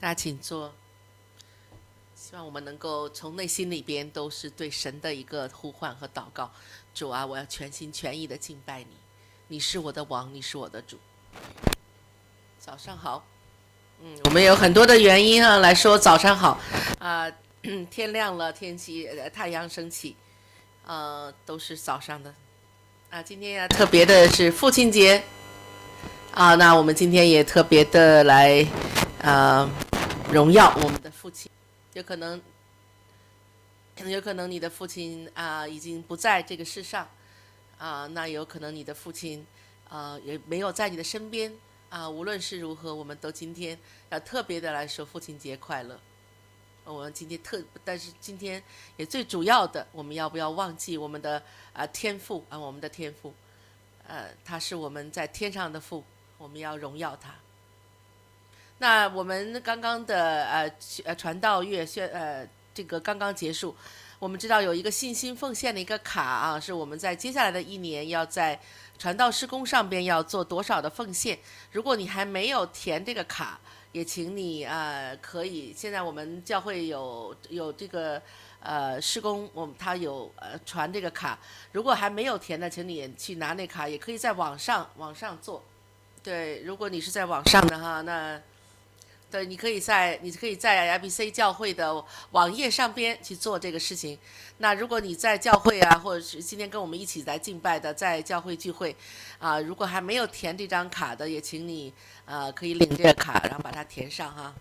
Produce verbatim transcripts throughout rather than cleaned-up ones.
大家请坐。希望我们能够从内心里边都是对神的一个呼唤和祷告。主啊，我要全心全意的敬拜你，你是我的王，你是我的主。早上好。嗯，我们有很多的原因啊来说早上好。啊、呃，天亮了，天气呃太阳升起，呃，都是早上的。啊，今天呀、特别的是父亲节。啊，那我们今天也特别的来，呃，荣耀我们的父亲。有可能，有可能你的父亲啊、已经不在这个世上，啊、那有可能你的父亲啊、也没有在你的身边啊、无论是如何，我们都今天要特别的来说父亲节快乐。我们今天特，但是今天也最主要的，我们要不要忘记我们的啊、天父啊、我们的天父，呃，他是我们在天上的父，我们要荣耀他。那我们刚刚的呃呃传道月宣呃这个刚刚结束，我们知道有一个信心奉献的一个卡啊，是我们在接下来的一年要在传道施工上边要做多少的奉献。如果你还没有填这个卡，也请你呃可以，现在我们教会有有这个呃施工，我们他有呃传这个卡，如果还没有填的，请你也去拿那卡，也可以在网上网上做。对，如果你是在网上的哈，那对，你可以在你可以在 I B C 教会的网页上边去做这个事情。那如果你在教会啊，或者是今天跟我们一起来敬拜的，在教会聚会，啊、如果还没有填这张卡的，也请你呃可以领这个卡，然后把它填上哈。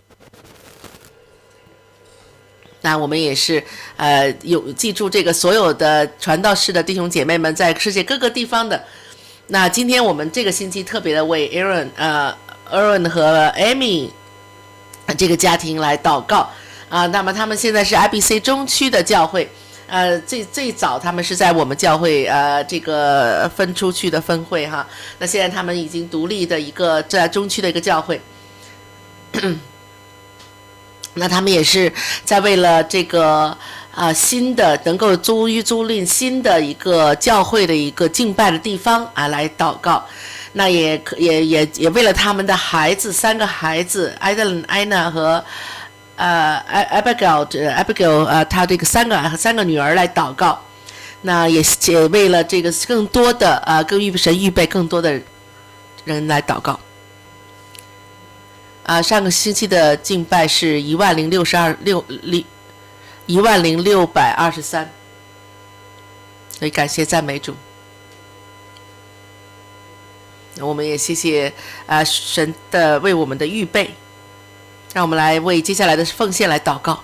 那我们也是，呃，有记住这个所有的传道士的弟兄姐妹们，在世界各个地方的。那今天我们这个星期特别的为 Aaron 呃 Aaron 和 Amy 这个家庭来祷告啊、那么他们现在是 I B C 中区的教会，呃，最最早他们是在我们教会呃这个分出去的分会哈，那现在他们已经独立的一个在中区的一个教会。那他们也是在为了这个啊、呃、新的能够租租赁新的一个教会的一个敬拜的地方啊来祷告。那也也也也为了他们的孩子，三个孩子艾德伦、艾娜和呃 Abigail Abigail 呃他这个三个三个女儿来祷告。那也也为了这个更多的呃更预神预备更多的人来祷告。啊，上个星期的敬拜是一万零六十二六零一万零六百二十三，所以感谢赞美主。我们也谢谢啊、呃、神的为我们的预备，让我们来为接下来的奉献来祷告。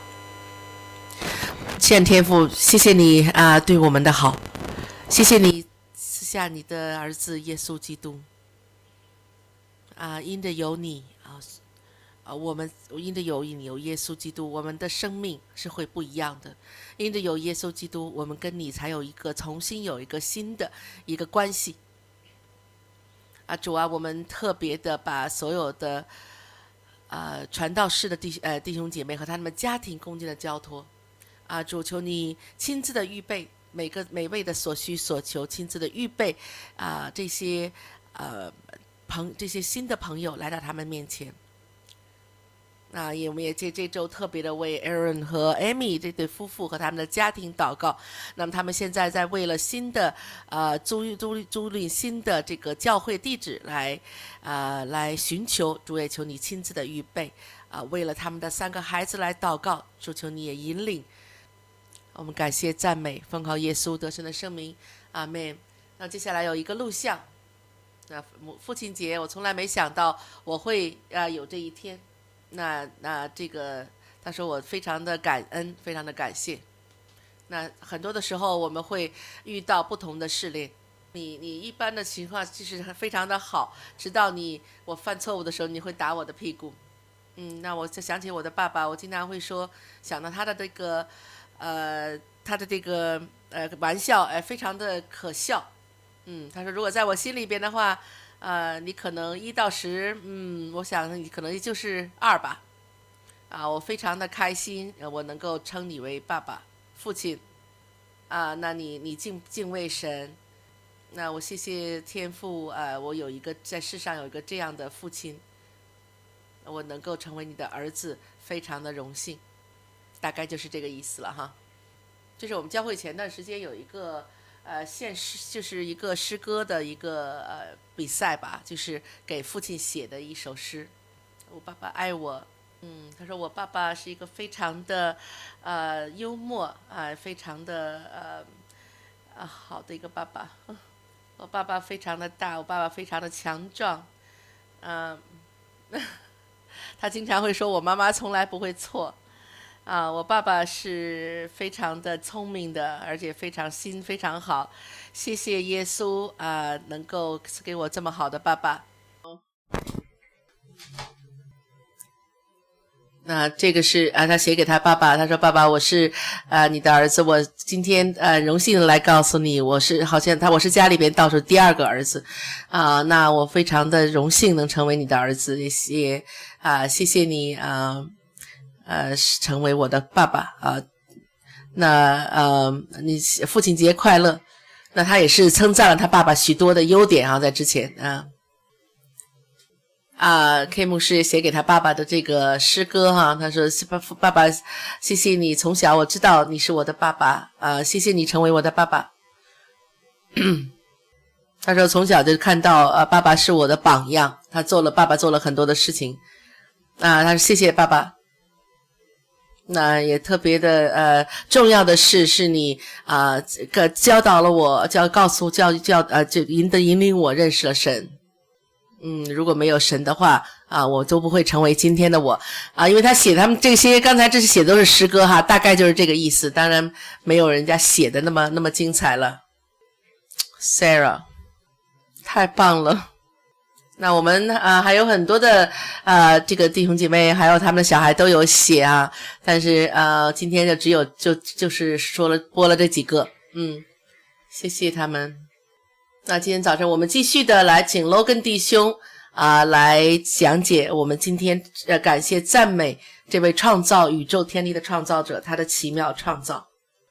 献天父，谢谢你啊、呃、对我们的好，谢谢你赐下你的儿子耶稣基督啊、呃，因着有你啊。啊，我们因着有你有耶稣基督，我们的生命是会不一样的。因着有耶稣基督，我们跟你才有一个重新有一个新的一个关系。啊，主啊，我们特别的把所有的呃传道士的弟呃弟兄姐妹和他们家庭恭敬的交托。啊，主求你亲自的预备每个每位的所需所求，亲自的预备啊这些呃朋这些新的朋友来到他们面前。啊，也我们也这这周特别的为 Aaron 和 Amy 这对夫妇和他们的家庭祷告。那么他们现在在为了新的呃租租租赁新的这个教会地址来呃来寻求主，也求你亲自的预备啊、呃，为了他们的三个孩子来祷告，主求你也引领。我们感谢赞美，奉靠耶稣得胜的圣名，阿们。那接下来有一个录像，那父亲节，我从来没想到我会啊、呃、有这一天。那那这个，他说我非常的感恩，非常的感谢。那很多的时候我们会遇到不同的试炼，你你一般的情况其实非常的好，直到你我犯错误的时候，你会打我的屁股。嗯，那我就想起我的爸爸，我经常会说，想到他的这个，呃，他的这个呃玩笑，哎、呃，非常的可笑。嗯，他说如果在我心里边的话。呃，你可能一到十，嗯，我想你可能就是二吧。啊，我非常的开心，我能够称你为爸爸、父亲。啊，那你你敬敬畏神，那我谢谢天父，呃，我有一个在世上有一个这样的父亲。 我能够成为你的儿子，非常的荣幸。大概就是这个意思了哈。这是我们教会前段时间有一个呃献诗，就是一个诗歌的一个呃比赛吧，就是给父亲写的一首诗。我爸爸爱我，嗯，他说我爸爸是一个非常的呃幽默啊、呃，非常的呃啊好的一个爸爸。我爸爸非常的大，我爸爸非常的强壮，嗯、呃，他经常会说我妈妈从来不会错。啊，我爸爸是非常的聪明的，而且非常心非常好。谢谢耶稣啊，能够赐给我这么好的爸爸。那、啊、这个是啊，他写给他爸爸，他说：“爸爸，我是啊你的儿子，我今天呃荣幸的来告诉你，我是好像他我是家里边倒数第二个儿子，啊，那我非常的荣幸能成为你的儿子，也啊谢谢你啊。”呃，成为我的爸爸啊，那呃，你父亲节快乐。那他也是称赞了他爸爸许多的优点啊，在之前啊啊 ，K 牧师也写给他爸爸的这个诗歌哈、啊，他说：“爸爸，谢谢你，从小我知道你是我的爸爸啊，谢谢你成为我的爸爸。”他说从小就看到啊，爸爸是我的榜样，他做了爸爸做了很多的事情啊，他说谢谢爸爸。那也特别的呃重要的是是你啊个、呃、教导了我，教告诉教教呃就引的引领我认识了神。嗯，如果没有神的话啊，我都不会成为今天的我啊，因为他写他们这些刚才这些写的都是诗歌哈，大概就是这个意思，当然没有人家写的那么那么精彩了。Sarah 太棒了。那我们啊、呃、还有很多的啊、呃、这个弟兄姐妹还有他们的小孩都有写啊，但是呃今天就只有就就是说了播了这几个，嗯，谢谢他们。那今天早上我们继续的来请 Logan 弟兄啊、呃、来讲解我们今天呃感谢赞美这位创造宇宙天地的创造者，他的奇妙创造。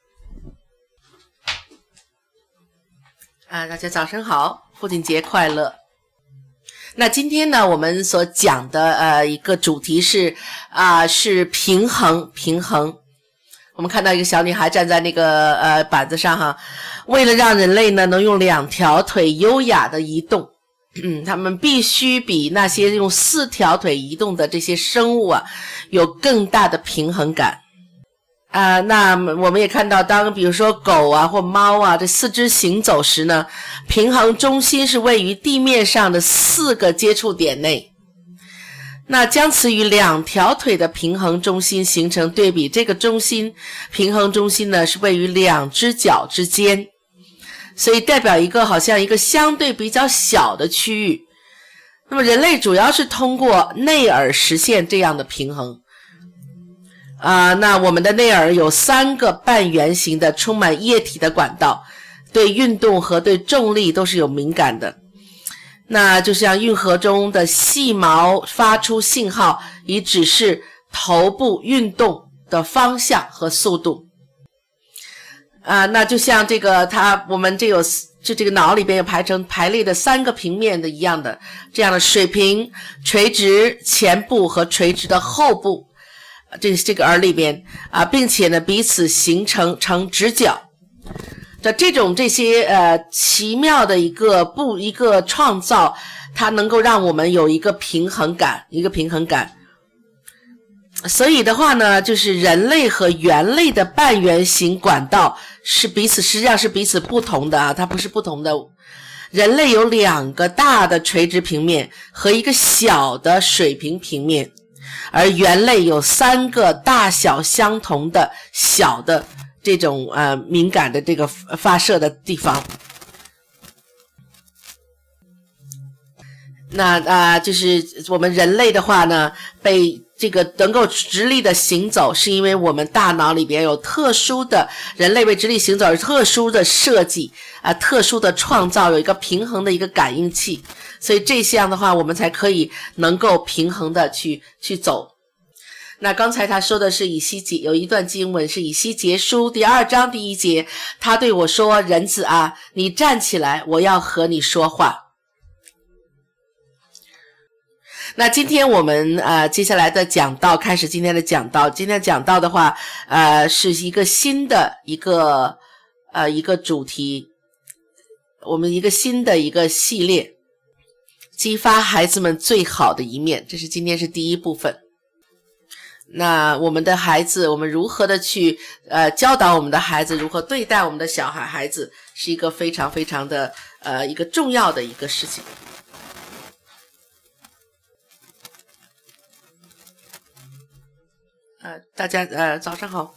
啊，大家早上好，父亲节快乐。那今天呢，我们所讲的呃一个主题是啊、呃、是平衡平衡。我们看到一个小女孩站在那个呃板子上哈，为了让人类呢能用两条腿优雅的移动，嗯，他们必须比那些用四条腿移动的这些生物啊有更大的平衡感。啊、呃，那我们也看到，当比如说狗啊或猫啊这四肢行走时呢，平衡中心是位于地面上的四个接触点内。那将此与两条腿的平衡中心形成对比，这个中心平衡中心呢是位于两只脚之间，所以代表一个好像一个相对比较小的区域。那么人类主要是通过内耳实现这样的平衡。啊、呃，那我们的内耳有三个半圆形的充满液体的管道，对运动和对重力都是有敏感的。那就像运河中的细毛发出信号，以指示头部运动的方向和速度。啊、呃，那就像这个它我们这有就这个脑里边有排成排列的三个平面的一样的，这样的水平、垂直前部和垂直的后部。这这个耳里边啊，并且呢彼此形成成直角的这种这些呃奇妙的一个不一个创造，它能够让我们有一个平衡感，一个平衡感。所以的话呢，就是人类和猿类的半圆形管道是彼此实际上是彼此不同的啊，它不是不同的。人类有两个大的垂直平面和一个小的水平平面。而猿类有三个大小相同的小的这种呃敏感的这个发射的地方。那啊、呃，就是我们人类的话呢，被这个能够直立的行走，是因为我们大脑里边有特殊的，人类为直立行走有特殊的设计啊、呃，特殊的创造，有一个平衡的一个感应器。所以这项的话，我们才可以能够平衡的去去走。那刚才他说的是以西结，有一段经文是以西结书第二章第一节，他对我说：“人子啊，你站起来，我要和你说话。” 那今天我们呃接下来的讲道开始今天的讲道，今天的讲道的话，呃是一个新的一个呃一个主题，我们一个新的一个系列，激发孩子们最好的一面，这是今天是第一部分。那我们的孩子，我们如何的去呃教导我们的孩子，如何对待我们的小孩孩子，是一个非常非常的呃一个重要的一个事情。呃，大家呃早上好。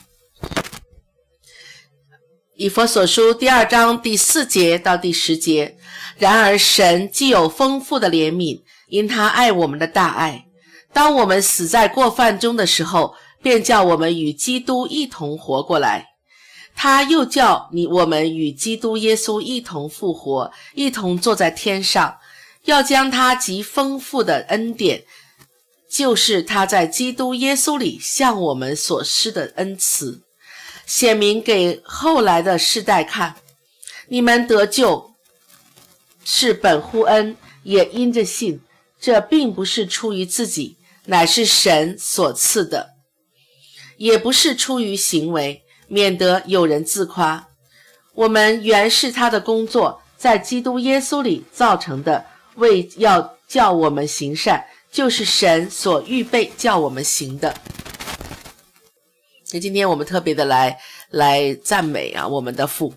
以弗所书第二章第四节到第十节，然而神既有丰富的怜悯，因他爱我们的大爱，当我们死在过犯中的时候，便叫我们与基督一同活过来。他又叫你我们与基督耶稣一同复活，一同坐在天上，要将他极丰富的恩典，就是他在基督耶稣里向我们所施的恩慈，显明给后来的世代看。你们得救是本乎恩，也因着信，这并不是出于自己，乃是神所赐的，也不是出于行为，免得有人自夸。我们原是他的工作，在基督耶稣里造成的，为要叫我们行善，就是神所预备叫我们行的。那今天我们特别的来来赞美啊我们的父。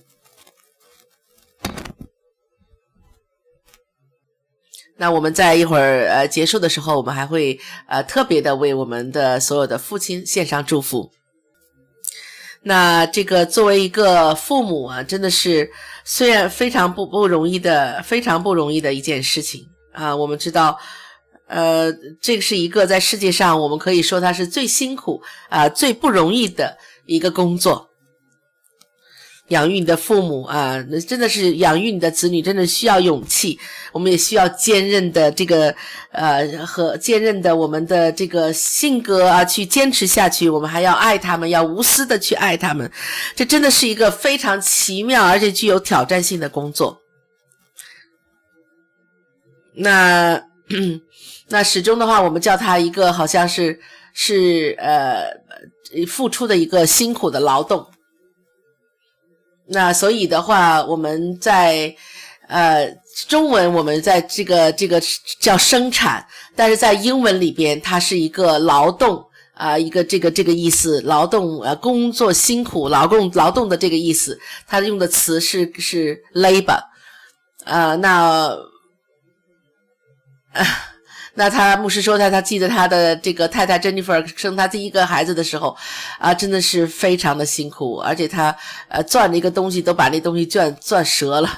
那我们在一会儿呃结束的时候，我们还会呃特别的为我们的所有的父亲献上祝福。那这个作为一个父母啊，真的是虽然非常不不容易的，非常不容易的一件事情啊。我们知道，呃，这个是一个在世界上我们可以说它是最辛苦啊、最不容易的一个工作。养育你的父母啊，真的是养育你的子女，真的需要勇气。我们也需要坚韧的这个呃和坚韧的我们的这个性格啊，去坚持下去。我们还要爱他们，要无私的去爱他们。这真的是一个非常奇妙而且具有挑战性的工作。那那始终的话，我们叫它一个好像是是呃付出的一个辛苦的劳动。那所以的话，我们在呃中文我们在这个这个叫生产，但是在英文里边它是一个劳动啊、呃、一个这个这个意思，劳动呃工作辛苦劳动劳动的这个意思，它用的词是是 labor 呃那呃那他牧师说他他记得他的这个太太 Jennifer 生他第一个孩子的时候啊，真的是非常的辛苦，而且他呃攥了一个东西都把那东西攥攥折了，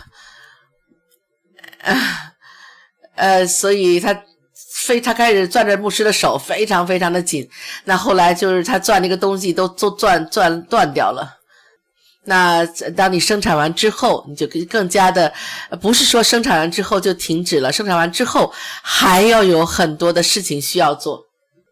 呃呃所以他非他开始攥着牧师的手非常非常的紧，那后来就是他攥那个东西都都攥攥断掉了。那当你生产完之后，你就更加的不是说生产完之后就停止了，生产完之后还要有很多的事情需要做。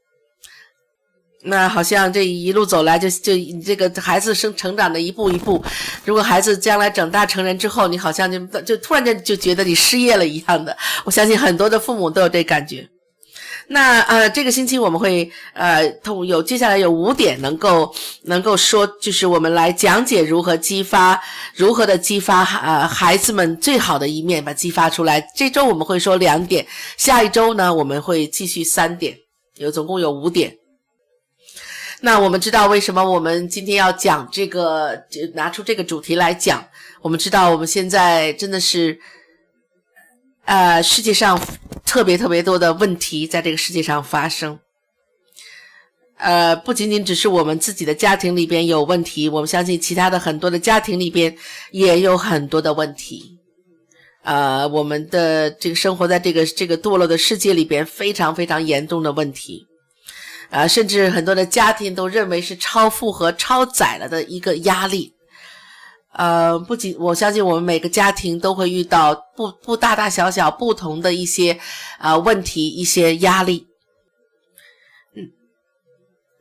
那好像这一路走来就就这个孩子生成长的一步一步，如果孩子将来长大成人之后，你好像就就突然间就觉得你失业了一样的，我相信很多的父母都有这感觉。那呃，这个星期我们会呃，通有接下来有五点能够能够说，就是我们来讲解如何激发，如何的激发呃孩子们最好的一面，把激发出来。这周我们会说两点，下一周呢我们会继续三点，有总共有五点。那我们知道为什么我们今天要讲这个，拿出这个主题来讲。我们知道我们现在真的是呃世界上特别特别多的问题在这个世界上发生，呃，不仅仅只是我们自己的家庭里边有问题，我们相信其他的很多的家庭里边也有很多的问题。呃，我们的这个生活在这个这个堕落的世界里边，非常非常严重的问题，呃，甚至很多的家庭都认为是超负荷、超载了的一个压力。呃，不仅我相信我们每个家庭都会遇到不不大大小小不同的一些啊、呃、问题，一些压力。嗯，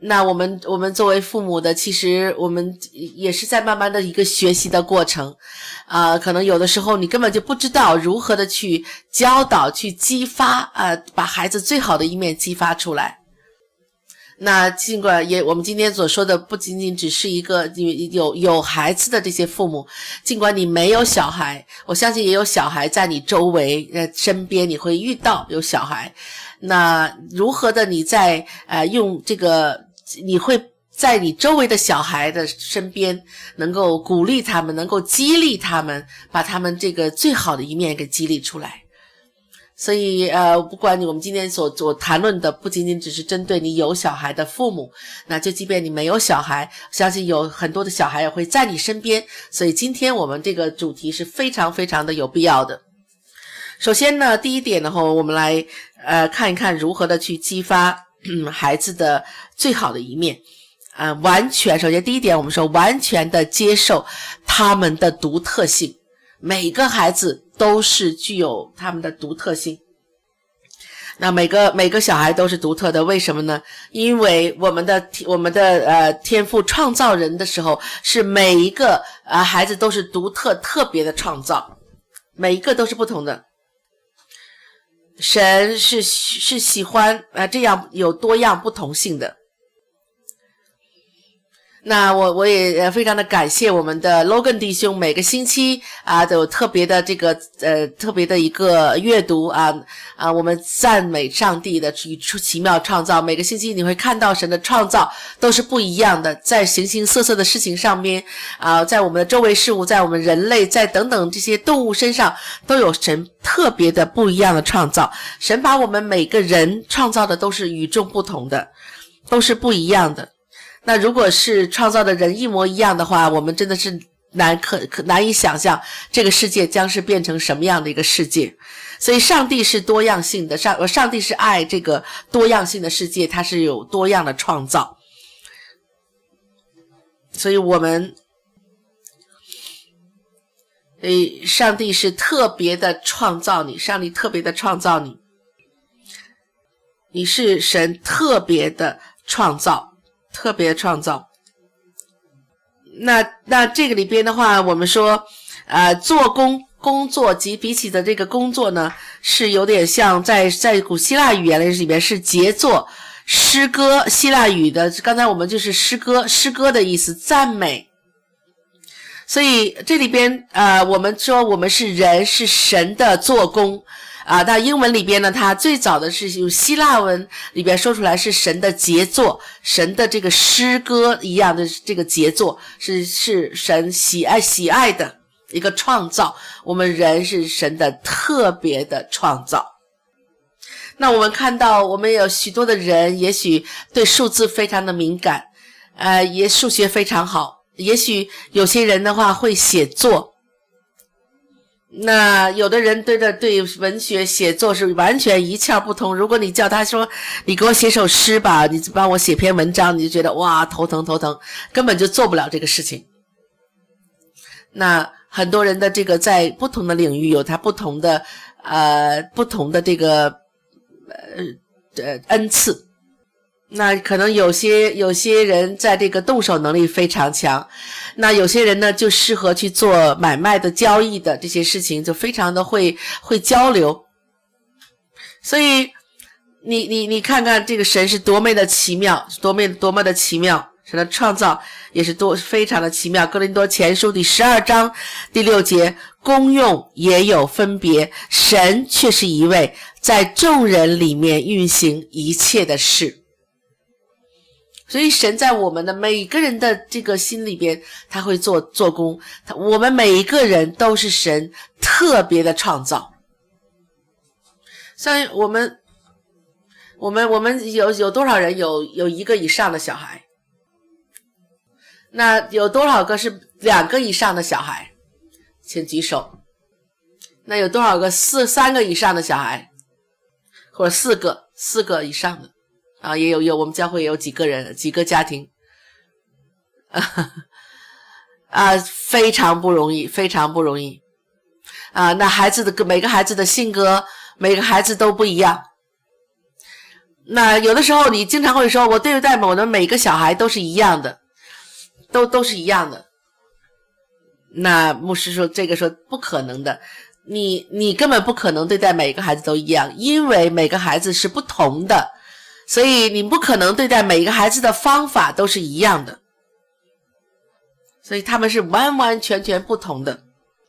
那我们我们作为父母的，其实我们也是在慢慢的一个学习的过程，啊、呃，可能有的时候你根本就不知道如何的去教导、去激发，呃，把孩子最好的一面激发出来。那尽管也，我们今天所说的不仅仅只是一个有有孩子的这些父母，尽管你没有小孩，我相信也有小孩在你周围、呃身边，你会遇到有小孩。那如何的你在呃用这个，你会在你周围的小孩的身边，能够鼓励他们，能够激励他们，把他们这个最好的一面给激励出来。所以呃，不管你我们今天所所谈论的不仅仅只是针对你有小孩的父母，那就即便你没有小孩，相信有很多的小孩也会在你身边。所以今天我们这个主题是非常非常的有必要的。首先呢，第一点的话，我们来呃看一看如何的去激发、嗯、孩子的最好的一面。呃，完全首先第一点，我们说完全的接受他们的独特性。每个孩子都是具有他们的独特性。那每个每个小孩都是独特的，为什么呢？因为我们的我们的呃天父创造人的时候，是每一个呃孩子都是独特特别的创造，每一个都是不同的。神是是喜欢呃这样有多样不同性的。那我我也非常的感谢我们的 Logan 弟兄，每个星期啊都有特别的这个呃特别的一个阅读啊啊，我们赞美上帝的奇妙创造。每个星期你会看到神的创造都是不一样的，在形形色色的事情上面啊，在我们的周围事物，在我们人类，在等等这些动物身上，都有神特别的不一样的创造。神把我们每个人创造的都是与众不同的，都是不一样的。那如果是创造的人一模一样的话，我们真的是难可可难以想象这个世界将是变成什么样的一个世界。所以上帝是多样性的，上上帝是爱这个多样性的世界，它是有多样的创造。所以我们所以上帝是特别的创造你，上帝特别的创造你，你是神特别的创造。特别创造。那那这个里边的话，我们说呃做工工作及比起的这个工作呢，是有点像在在古希腊语言里面是杰作、诗歌，希腊语的刚才我们就是诗歌，诗歌的意思，赞美。所以这里边呃我们说我们是人，是神的做工。啊，那英文里边呢，它最早的是用希腊文里边说出来是神的杰作，神的这个诗歌一样的这个杰作，是是神喜爱喜爱的一个创造。我们人是神的特别的创造。那我们看到，我们有许多的人，也许对数字非常的敏感，呃，也数学非常好，也许有些人的话会写作。那有的人对着对文学写作是完全一窍不通，如果你叫他说你给我写首诗吧，你帮我写篇文章，你就觉得哇头疼头疼，根本就做不了这个事情。那很多人的这个在不同的领域有他不同的呃不同的这个呃呃恩赐。那可能有些有些人在这个动手能力非常强，那有些人呢就适合去做买卖的交易的这些事情，就非常的会会交流。所以你你你看看这个神是多么的奇妙，多么多么的奇妙，神的创造也是多非常的奇妙。哥林多前书第十二章第六节，功用也有分别，神却是一位，在众人里面运行一切的事。所以神在我们的每一个人的这个心里边，他会做做工，我们每一个人都是神特别的创造。像我们我们我们有有多少人有有一个以上的小孩？那有多少个是两个以上的小孩？请举手。那有多少个四三个以上的小孩？或者四个四个以上的？啊，也有有我们教会也有几个人几个家庭啊，非常不容易，非常不容易啊。那孩子的每个孩子的性格，每个孩子都不一样。 那有的时候你经常会说，我对待我的每个小孩都是一样的，都都是一样的。那牧师说，这个说不可能的，你你根本不可能对待每个孩子都一样，因为每个孩子是不同的，所以你不可能对待每个孩子的方法都是一样的，所以他们是完完全全不同的。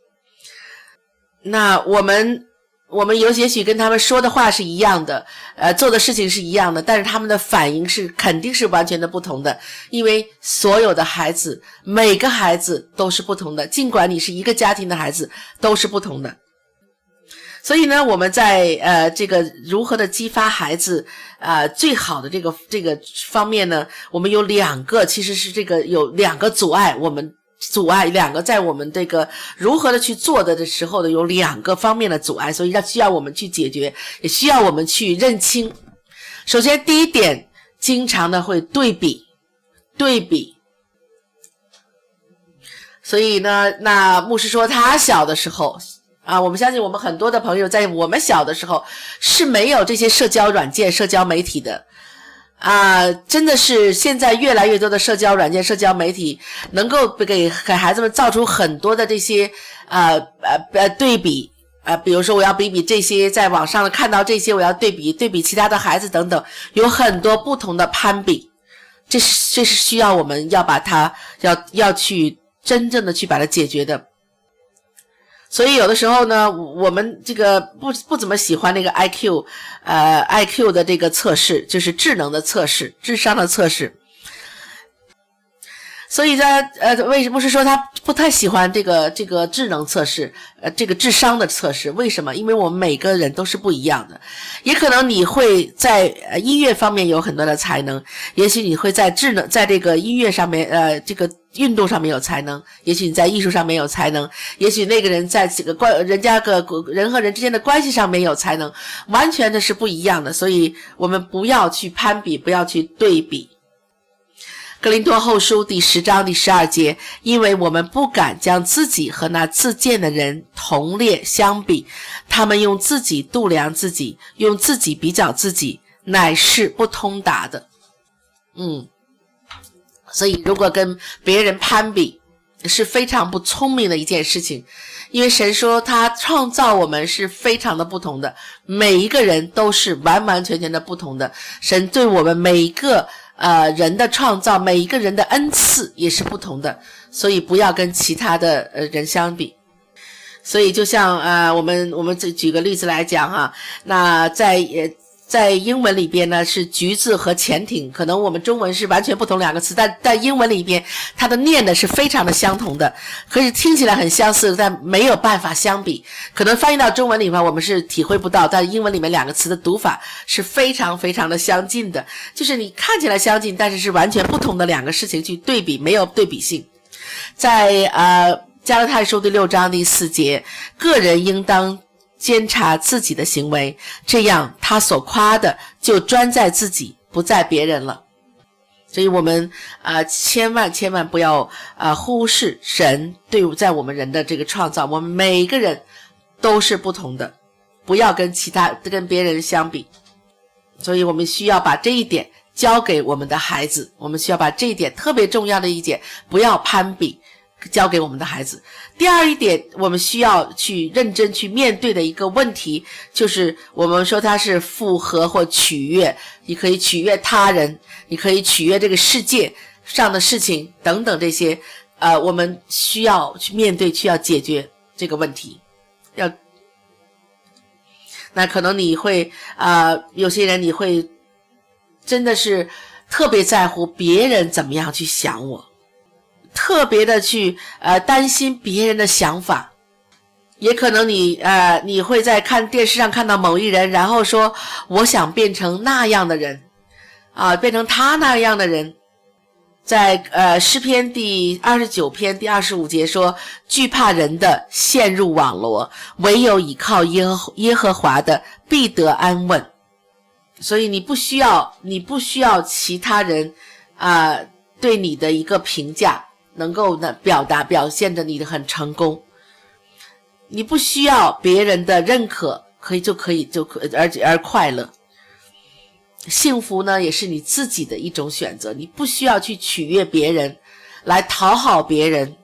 那我们我们有也许跟他们说的话是一样的，呃，做的事情是一样的，但是他们的反应是肯定是完全的不同的，因为所有的孩子，每个孩子都是不同的，尽管你是一个家庭的孩子，都是不同的。所以呢，我们在呃这个如何的激发孩子呃最好的这个这个方面呢，我们有两个，其实是这个有两个阻碍，我们阻碍两个在我们这个如何的去做的的时候呢，有两个方面的阻碍，所以要需要我们去解决，也需要我们去认清。首先第一点，经常的会对比对比。所以呢，那牧师说他小的时候啊，我们相信我们很多的朋友在我们小的时候是没有这些社交软件、社交媒体的。啊，真的是现在越来越多的社交软件、社交媒体能够给给孩子们造出很多的这些呃呃呃对比啊、呃，比如说我要比比这些在网上看到这些，我要对比对比其他的孩子等等，有很多不同的攀比，这是这是需要我们要把它要要去真正的去把它解决的。所以有的时候呢，我们这个不不怎么喜欢那个 I Q， 呃 I Q 的这个测试，就是智能的测试，智商的测试。所以呢，呃，为什么是说他不太喜欢这个这个智能测试，呃，这个智商的测试？为什么？因为我们每个人都是不一样的，也可能你会在呃音乐方面有很多的才能，也许你会在智能在这个音乐上面，呃，这个运动上面有才能，也许你在艺术上面有才能，也许那个人在这个关人家个人和人之间的关系上面有才能，完全的是不一样的。所以我们不要去攀比，不要去对比。哥林多后书第十章第十二节，因为我们不敢将自己和那自荐的人同列相比，他们用自己度量自己，用自己比较自己，乃是不通达的。嗯，所以如果跟别人攀比是非常不聪明的一件事情，因为神说他创造我们是非常的不同的，每一个人都是完完全全的不同的，神对我们每一个呃，人的创造，每一个人的恩赐也是不同的，所以不要跟其他的呃人相比。所以就像呃，我们我们举个例子来讲哈，那在呃在英文里边呢是橘子和潜艇，可能我们中文是完全不同两个词，但在英文里边它的念的是非常的相同的，可是听起来很相似，但没有办法相比。可能翻译到中文里面我们是体会不到，但英文里面两个词的读法是非常非常的相近的，就是你看起来相近，但是是完全不同的两个事情去对比，没有对比性。在呃加拉太书第六章第四节，个人应当监察自己的行为，这样他所夸的就专在自己，不在别人了。所以我们啊、呃，千万千万不要啊、呃、忽视神对在我们人的这个创造，我们每个人都是不同的，不要跟其他跟别人相比。所以我们需要把这一点交给我们的孩子，我们需要把这一点特别重要的一点，不要攀比，交给我们的孩子。第二一点，我们需要去认真去面对的一个问题，就是我们说它是附和或取悦，你可以取悦他人，你可以取悦这个世界上的事情等等这些，呃，我们需要去面对，需要解决这个问题。要，那可能你会啊、呃，有些人你会真的是特别在乎别人怎么样去想我。特别的去呃担心别人的想法，也可能你呃你会在看电视上看到某一人，然后说我想变成那样的人啊，变成他那样的人。在呃诗篇第二十九篇第二十五节说，惧怕人的陷入网罗，唯有倚靠耶和耶和华的必得安稳。所以你不需要你不需要其他人啊、呃、对你的一个评价能够呢表达表现的你的很成功，你不需要别人的认可，可以就可以就可而而快乐。 幸福呢，也是你自己的一种选择，你不需要去取悦别人，来讨好别人。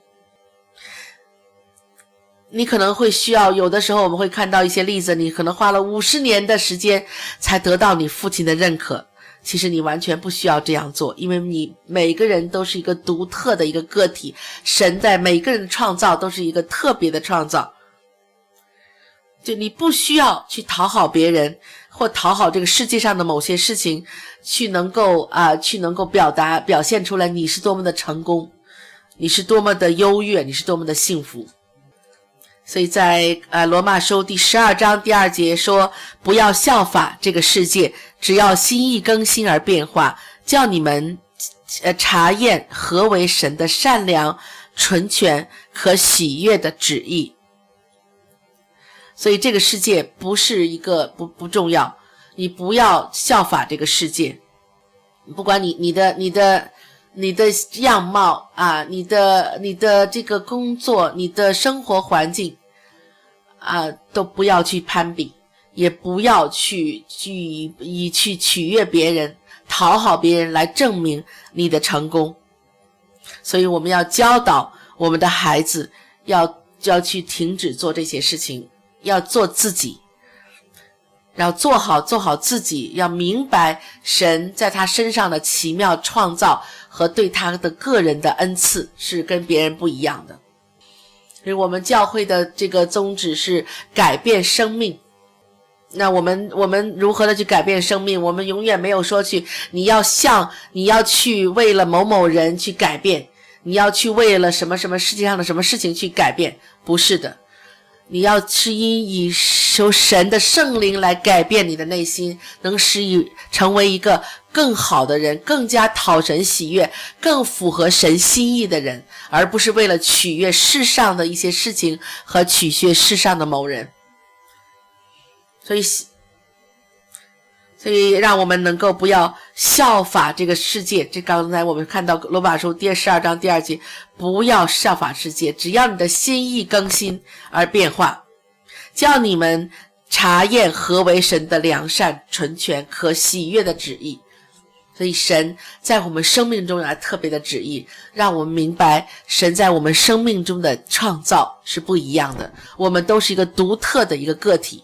你可能会需要，有的时候我们会看到一些例子，你可能花了五十年的时间才得到你父亲的认可，其实你完全不需要这样做，因为你每个人都是一个独特的一个个体，神在每个人的创造都是一个特别的创造，就你不需要去讨好别人，或讨好这个世界上的某些事情，去能够啊、呃，去能够表达表现出来你是多么的成功，你是多么的优越，你是多么的幸福。所以在呃罗马书第十二章第二节说，不要效法这个世界，只要心意更新而变化，叫你们呃查验何为神的善良、纯全、可喜悦的旨意。所以这个世界不是一个不不重要，你不要效法这个世界，不管你你的你的你的样貌啊，你的你的这个工作，你的生活环境啊，都不要去攀比，也不要去去以去取悦别人，讨好别人来证明你的成功。所以我们要教导我们的孩子，要要去停止做这些事情，要做自己，要做好做好自己，要明白神在他身上的奇妙创造和对他的个人的恩赐是跟别人不一样的。所以我们教会的这个宗旨是改变生命。那我们我们如何的去改变生命？我们永远没有说去你要像你要去为了某某人去改变，你要去为了什么什么世界上的什么事情去改变，不是的。你要是因以求神的圣灵来改变你的内心，能使你成为一个更好的人，更加讨神喜悦，更符合神心意的人，而不是为了取悦世上的一些事情和取悦世上的某人。所以所以让我们能够不要效法这个世界，这刚才我们看到罗马书第十二章第二节，不要效法世界，只要你的心意更新而变化，叫你们查验何为神的良善、纯全、可喜悦的旨意。所以神在我们生命中有特别的旨意，让我们明白神在我们生命中的创造是不一样的，我们都是一个独特的一个个体。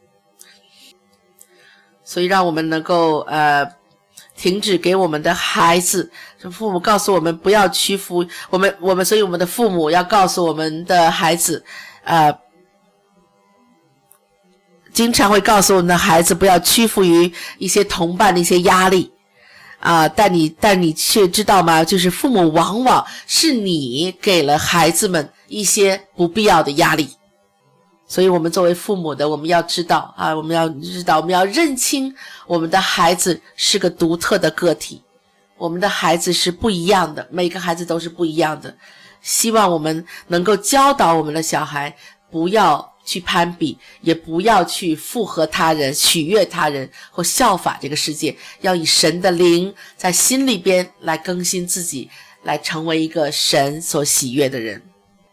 所以让我们能够呃停止给我们的孩子，父母告诉我们不要屈服我们我们所以我们的父母要告诉我们的孩子呃经常会告诉我们的孩子不要屈服于一些同伴的一些压力啊、呃，但你但你却知道吗？就是父母往往是你给了孩子们一些不必要的压力。所以我们作为父母的，我们要知道啊，我们要知道，我们要认清我们的孩子是个独特的个体，我们的孩子是不一样的，每个孩子都是不一样的。希望我们能够教导我们的小孩，不要去攀比，也不要去附和他人、取悦他人或效法这个世界，要以神的灵在心里边来更新自己，来成为一个神所喜悦的人。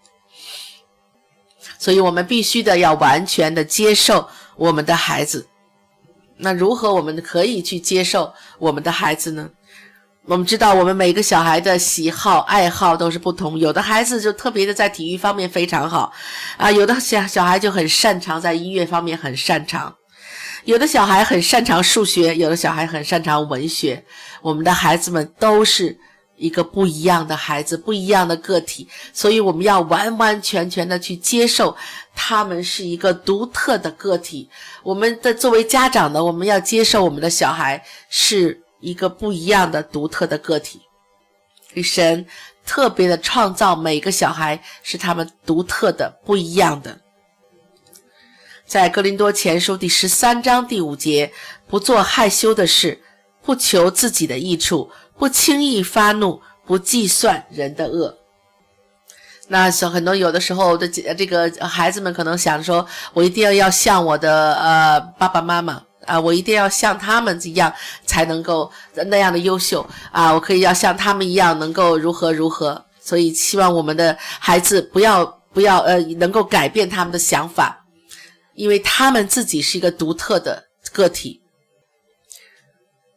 所以我们必须的要完全的接受我们的孩子。那如何我们可以去接受我们的孩子呢？我们知道我们每个小孩的喜好爱好都是不同，有的孩子就特别的在体育方面非常好啊，有的小小孩就很擅长在音乐方面很擅长，有的小孩很擅长数学，有的小孩很擅长文学。我们的孩子们都是一个不一样的孩子，不一样的个体，所以我们要完完全全的去接受他们是一个独特的个体。我们的作为家长的，我们要接受我们的小孩是一个不一样的独特的个体。神特别的创造每个小孩是他们独特的不一样的。在哥林多前书第十三章第五节，不做害羞的事，不求自己的益处，不轻易发怒，不计算人的恶。那很多有的时候的这个孩子们可能想说，我一定要要像我的呃爸爸妈妈啊，我一定要像他们一样才能够那样的优秀啊，我可以要像他们一样能够如何如何。所以希望我们的孩子不要不要呃能够改变他们的想法，因为他们自己是一个独特的个体。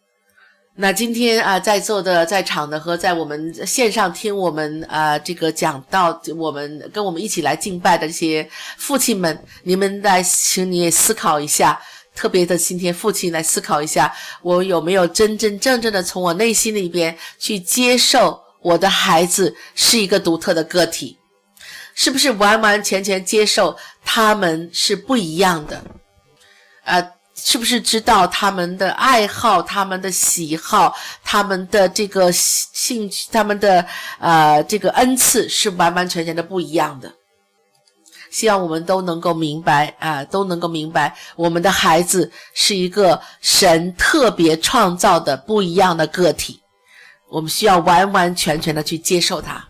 那今天啊、呃，在座的、在场的和在我们线上听我们啊、呃、这个讲道，我们跟我们一起来敬拜的这些父亲们，你们来，请你也思考一下，特别的今天父亲来思考一下，我有没有真真正正的从我内心里边去接受我的孩子是一个独特的个体，是不是完完全全接受他们是不一样的，呃是不是知道他们的爱好，他们的喜好，他们的这个兴趣，他们的呃这个恩赐是完完全全的不一样的。希望我们都能够明白啊、呃，都能够明白我们的孩子是一个神特别创造的不一样的个体，我们需要完完全全的去接受他。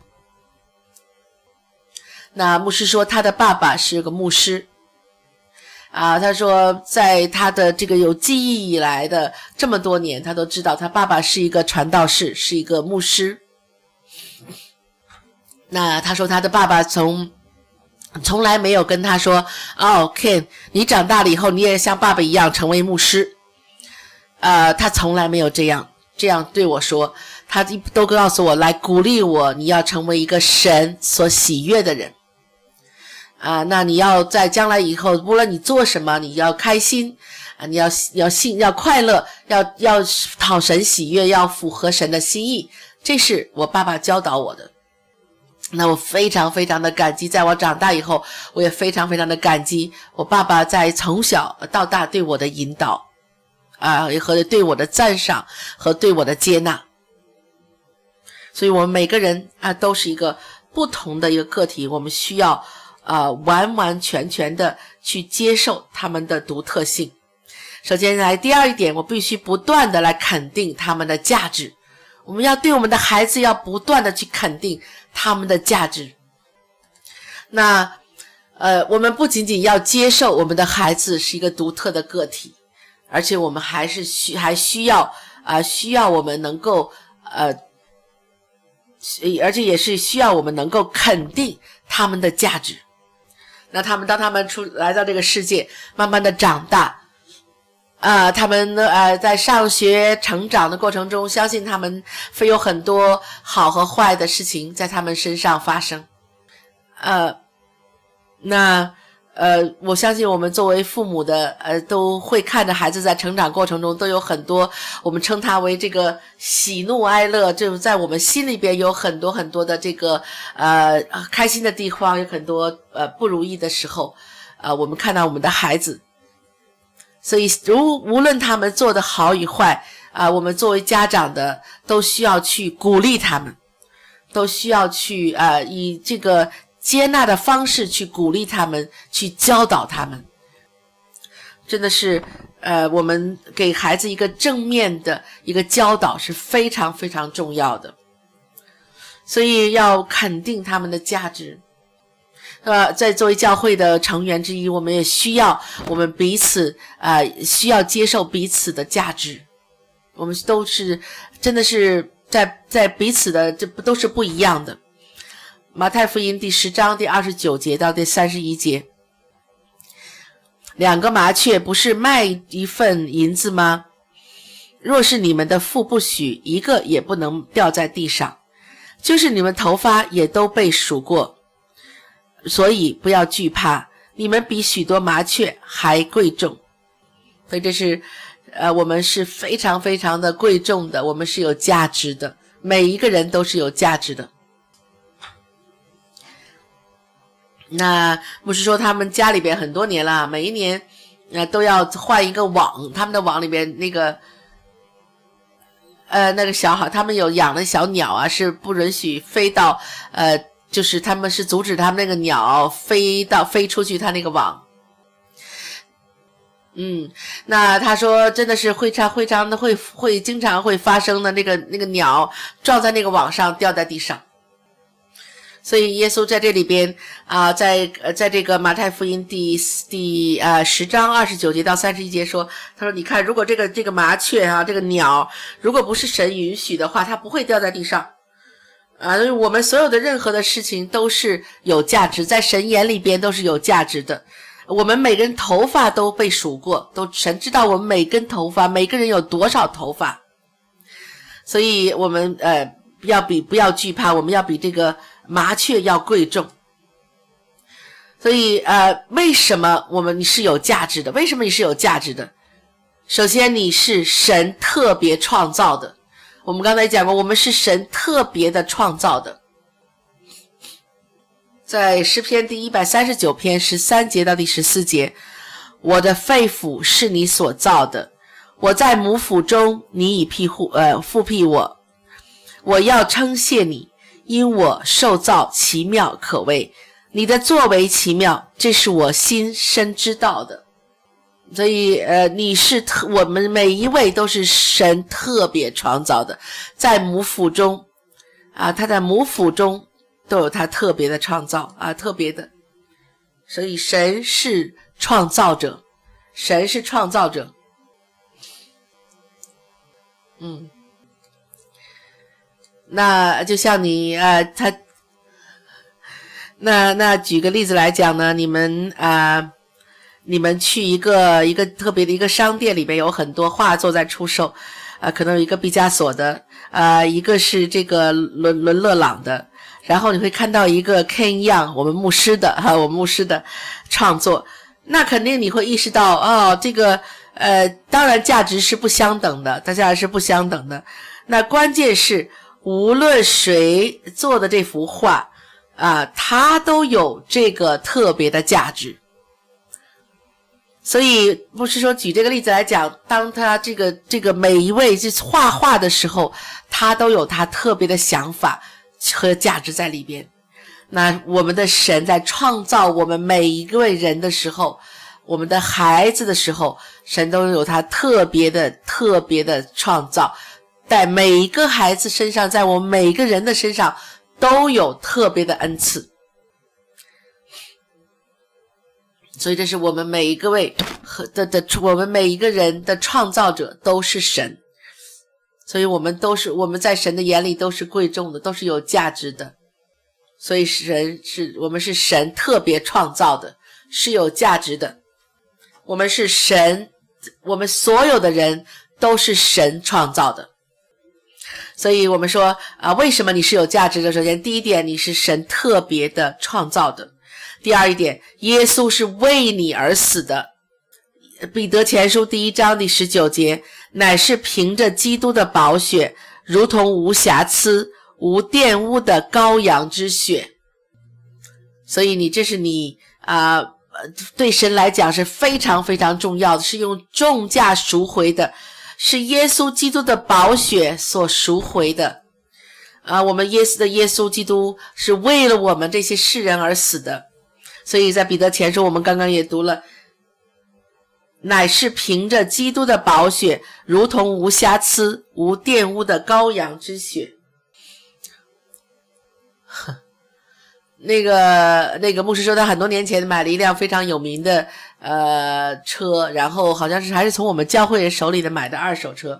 那牧师说他的爸爸是个牧师啊，他说在他的这个有记忆以来的这么多年，他都知道他爸爸是一个传道士，是一个牧师。那他说他的爸爸从从来没有跟他说，哦 Ken 你长大了以后你也像爸爸一样成为牧师，呃，他从来没有这样这样对我说，他都告诉我，来鼓励我，你要成为一个神所喜悦的人啊，那你要在将来以后，无论你做什么，你要开心啊，你要要信，要快乐，要要讨神喜悦，要符合神的心意，这是我爸爸教导我的。那我非常非常的感激，在我长大以后，我也非常非常的感激我爸爸在从小到大对我的引导啊，和对我的赞赏和对我的接纳。所以我们每个人啊都是一个不同的一个个体，我们需要呃，完完全全的去接受他们的独特性。首先来第二一点，我必须不断的来肯定他们的价值，我们要对我们的孩子要不断的去肯定他们的价值。那呃，我们不仅仅要接受我们的孩子是一个独特的个体，而且我们还是需还需要啊、呃，需要我们能够呃，而且也是需要我们能够肯定他们的价值。那他们当他们出来到这个世界，慢慢的长大啊、呃，他们呢呃在上学成长的过程中，相信他们会有很多好和坏的事情在他们身上发生。呃那呃我相信我们作为父母的呃都会看着孩子在成长过程中都有很多，我们称它为这个喜怒哀乐，就在我们心里边有很多很多的这个呃开心的地方，有很多呃不如意的时候，呃我们看到我们的孩子，所以如无论他们做的好与坏啊、呃，我们作为家长的都需要去鼓励他们，都需要去呃以这个接纳的方式去鼓励他们，去教导他们。真的是呃我们给孩子一个正面的一个教导是非常非常重要的，所以要肯定他们的价值。呃在作为教会的成员之一，我们也需要我们彼此呃需要接受彼此的价值，我们都是真的是在在彼此的这都是不一样的。马太福音第十章第二十九节到第三十一节，两个麻雀不是卖一份银子吗？若是你们的父不许，一个也不能掉在地上，就是你们头发也都被数过，所以不要惧怕，你们比许多麻雀还贵重。所以这是呃，我们是非常非常的贵重的，我们是有价值的，每一个人都是有价值的。那不是说他们家里边很多年了，每一年呃都要换一个网，他们的网里边那个呃那个小孩，他们有养的小鸟啊，是不允许飞到呃就是他们是阻止他们那个鸟飞到飞出去他那个网。嗯，那他说真的是会常会常的会会经常会发生的，那个那个鸟撞在那个网上掉在地上。所以耶稣在这里边啊、呃，在呃在这个马太福音第第呃十章二十九节到三十一节说，他说你看，如果这个这个麻雀啊，这个鸟，如果不是神允许的话，它不会掉在地上。啊，我们所有的任何的事情都是有价值，在神眼里边都是有价值的。我们每个人头发都被数过，都神知道我们每根头发，每个人有多少头发。 所以我们呃要比不要惧怕，我们要比这个麻雀要贵重。所以呃为什么我们你是有价值的？为什么你是有价值的？首先你是神特别创造的，我们刚才讲过，我们是神特别的创造的。在诗篇第一百三十九篇十三节到第十四节，我的肺腑是你所造的，我在母腹中，你已庇护呃复庇我，我要称谢你，因我受造奇妙可畏，你的作为奇妙，这是我心深知道的。所以呃，你是特我们每一位都是神特别创造的，在母腹中啊，他在母腹中都有他特别的创造啊，特别的。所以神是创造者，神是创造者。嗯，那就像你呃，他那那举个例子来讲呢，你们啊。呃你们去一个一个特别的一个商店，里面有很多画作在出售，呃，可能有一个毕加索的，呃，一个是这个伦伦勒朗的，然后你会看到一个 Ken Young 我们牧师的哈、啊，我们牧师的创作，那肯定你会意识到，哦，这个呃，当然价值是不相等的，它价值是不相等的。那关键是，无论谁做的这幅画啊，它都有这个特别的价值。所以不是说举这个例子来讲，当他这个这个每一位就是画画的时候，他都有他特别的想法和价值在里边。那我们的神在创造我们每一位人的时候，我们的孩子的时候，神都有他特别的特别的创造，在每一个孩子身上，在我们每一个人的身上都有特别的恩赐。所以这是我们每一个位和的的我们每一个人的创造者都是神，所以我们都是我们在神的眼里都是贵重的，都是有价值的。所以神是我们是神特别创造的，是有价值的。我们是神，我们所有的人都是神创造的。所以我们说啊，为什么你是有价值的？首先第一点，你是神特别的创造的。第二一点，耶稣是为你而死的。彼得前书第一章第十九节，乃是凭着基督的宝血，如同无瑕疵无玷污的羔羊之血。所以你这是你啊、呃，对神来讲是非常非常重要的，是用重价赎回的，是耶稣基督的宝血所赎回的啊、呃，我们耶稣的耶稣基督是为了我们这些世人而死的。所以在彼得前书我们刚刚也读了，乃是凭着基督的宝血，如同无瑕疵无玷污的羔羊之血。那个那个牧师说他很多年前买了一辆非常有名的呃车，然后好像是还是从我们教会人手里的买的二手车，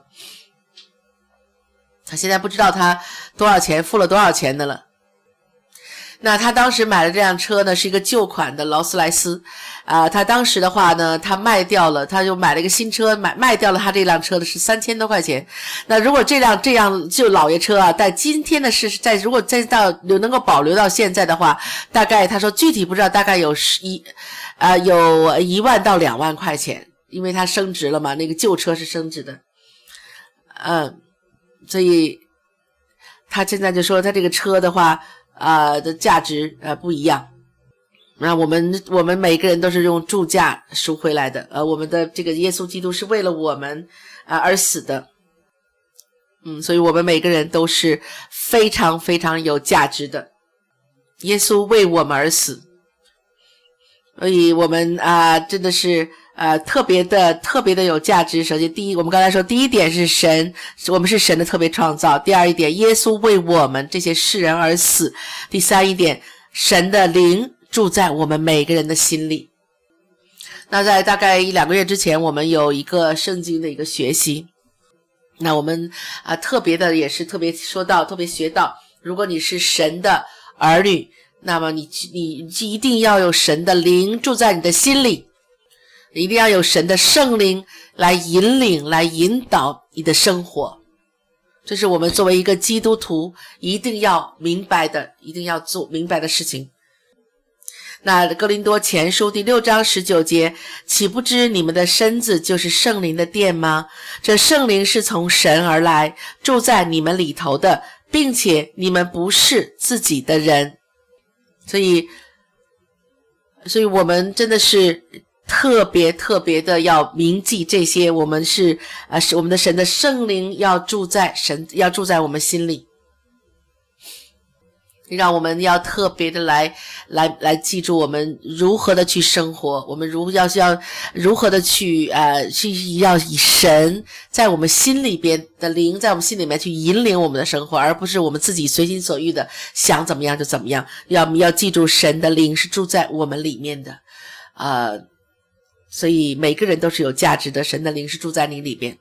他现在不知道他多少钱付了多少钱的了。那他当时买的这辆车呢，是一个旧款的劳斯莱斯啊、呃，他当时的话呢，他卖掉了，他就买了一个新车，买卖掉了他这辆车的是三千多块钱。那如果这辆这样就老爷车啊，在今天的是在如果再到能够保留到现在的话，大概他说具体不知道，大概有十一啊、呃、有一万到两万块钱，因为它升值了嘛，那个旧车是升值的，嗯，所以他现在就说他这个车的话。呃的价值呃不一样，那我们我们每个人都是用重价赎回来的，呃我们的这个耶稣基督是为了我们啊、呃、而死的，嗯，所以我们每个人都是非常非常有价值的，耶稣为我们而死，所以我们啊、呃、真的是呃特别的特别的有价值。首先第一，我们刚才说第一点是神，我们是神的特别创造。第二一点，耶稣为我们这些世人而死。第三一点，神的灵住在我们每个人的心里。那在大概一两个月之前，我们有一个圣经的一个学习，那我们啊、呃、特别的也是特别说到特别学到，如果你是神的儿女，那么你你一定要有神的灵住在你的心里，一定要有神的圣灵来引领来引导你的生活。 这是我们作为一个基督徒一定要明白的，一定要做明白的事情。那哥林多前书第六章十九节，岂不知你们的身子就是圣灵的殿吗？这圣灵是从神而来，住在你们里头的，并且你们不是自己的人。所以所以我们真的是特别特别的要铭记这些，我们是呃是我们的神的圣灵要住在神要住在我们心里，让我们要特别的来来来记住我们如何的去生活，我们如要要如何的去呃去要以神在我们心里边的灵在我们心里面去引领我们的生活，而不是我们自己随心所欲的想怎么样就怎么样。要要记住神的灵是住在我们里面的，呃，所以每个人都是有价值的，神的灵是住在你里边。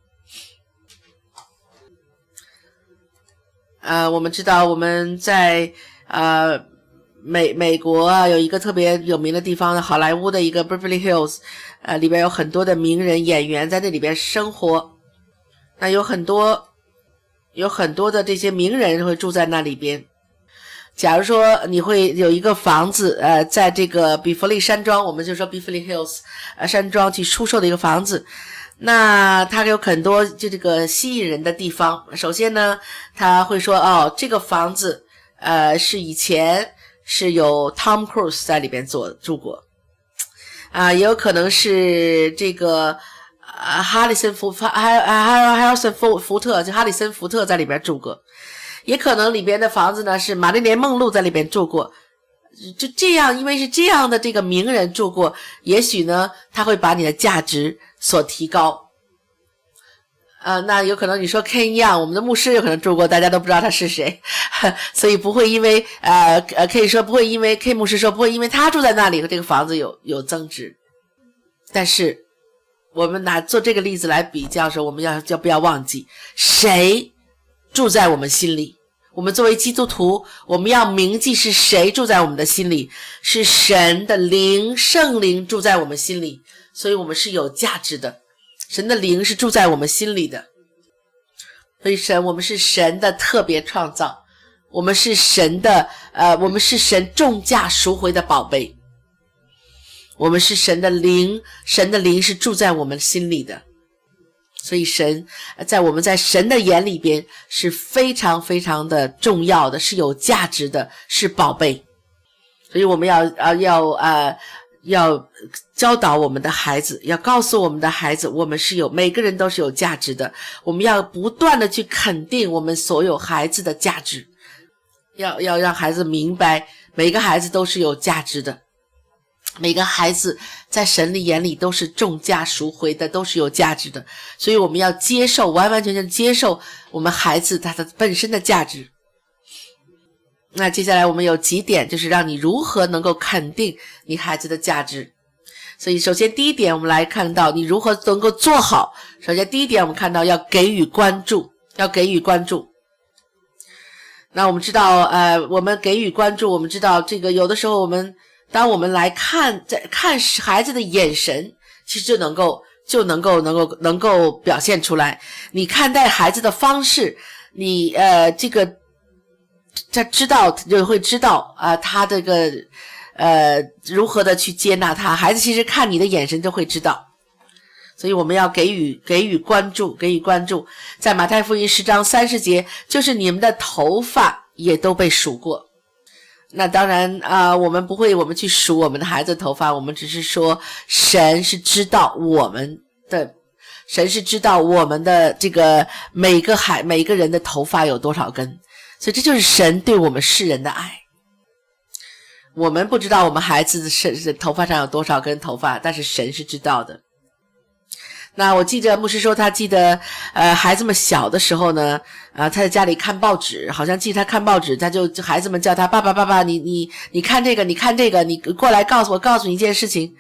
呃，我们知道我们在呃美美国啊有一个特别有名的地方，好莱坞的一个 Beverly Hills， 呃里边有很多的名人演员在那里边生活。那有很多有很多的这些名人会住在那里边。假如说你会有一个房子，呃，在这个比弗利山庄，我们就说 Beverly Hills， 呃，山庄去出售的一个房子。那它有很多就这个吸引人的地方。首先呢，他会说哦，这个房子呃是以前是有 Tom Cruise 在里边做住过，啊、呃，也有可能是这个呃哈里森福还还还还有森福福特，就哈里森福特在里边住过，也可能里边的房子呢是玛丽莲梦露在里边住过。就这样，因为是这样的这个名人住过，也许呢他会把你的价值所提高。呃，那有可能你说 Ken Young， 我们的牧师有可能住过，大家都不知道他是谁，所以不会因为呃呃可以说不会因为 K 牧师说不会因为他住在那里和这个房子有有增值。但是我们拿做这个例子来比较的时候，我们要要不要忘记谁住在我们心里？我们作为基督徒，我们要铭记是谁住在我们的心里，是神的灵，圣灵住在我们心里，所以我们是有价值的。神的灵是住在我们心里的，所以神，我们是神的特别创造，我们是神的呃，我们是神重价赎回的宝贝，我们是神的灵，神的灵是住在我们心里的。所以神在我们在神的眼里边是非常非常的重要的，是有价值的，是宝贝。所以我们要呃要呃要教导我们的孩子，要告诉我们的孩子，我们是有每个人都是有价值的。我们要不断的去肯定我们所有孩子的价值，要要让孩子明白每个孩子都是有价值的。每个孩子在神的眼里都是重价赎回的，都是有价值的，所以我们要接受，完完全全接受我们孩子他的本身的价值。那接下来我们有几点，就是让你如何能够肯定你孩子的价值。所以首先第一点，我们来看到你如何能够做好。首先第一点，我们看到要给予关注，要给予关注。那我们知道呃我们给予关注，我们知道这个有的时候我们当我们来看在看孩子的眼神，其实就能够就能够能够能够表现出来。你看待孩子的方式，你呃这个他知道就会知道啊、呃，他这个呃如何的去接纳他。孩子其实看你的眼神就会知道，所以我们要给予给予关注，给予关注。在马太福音十章三十节，就是你们的头发也都被数过。那当然啊、呃，我们不会我们去数我们的孩子的头发，我们只是说神是知道我们的，神是知道我们的这个每个孩每个人的头发有多少根，所以这就是神对我们世人的爱。我们不知道我们孩子的头发上有多少根头发，但是神是知道的。那我记得牧师说他记得呃孩子们小的时候呢，呃他在家里看报纸，好像记得他看报纸，他就孩子们叫他爸爸爸爸，你你你看这个你看这个，你过来告诉我告诉你一件事情。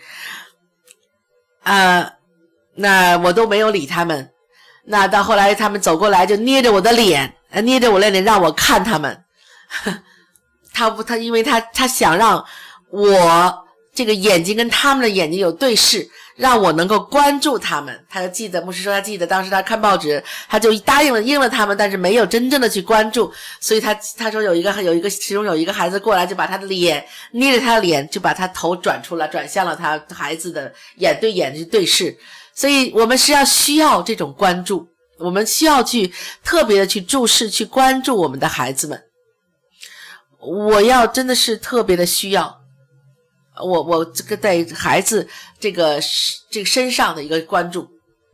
啊、呃、那我都没有理他们。那到后来他们走过来就捏着我的脸，捏着我的脸让我看他们。他不他因为他他想让我这个眼睛跟他们的眼睛有对视， 让我能够关注他们。他就记得，牧师说他记得当时他看报纸，他就答应了应了他们，但是没有真正的去关注。所以他他说有一个有一个其中有一个孩子过来，就把他的脸捏着他的脸，就把他头转出来，转向了他孩子的眼对眼去对视。所以我们是要需要这种关注，我们需要去特别的去注视去关注我们的孩子们。我要真的是特别的需要我我这个在孩子这个这个身上的一个关注。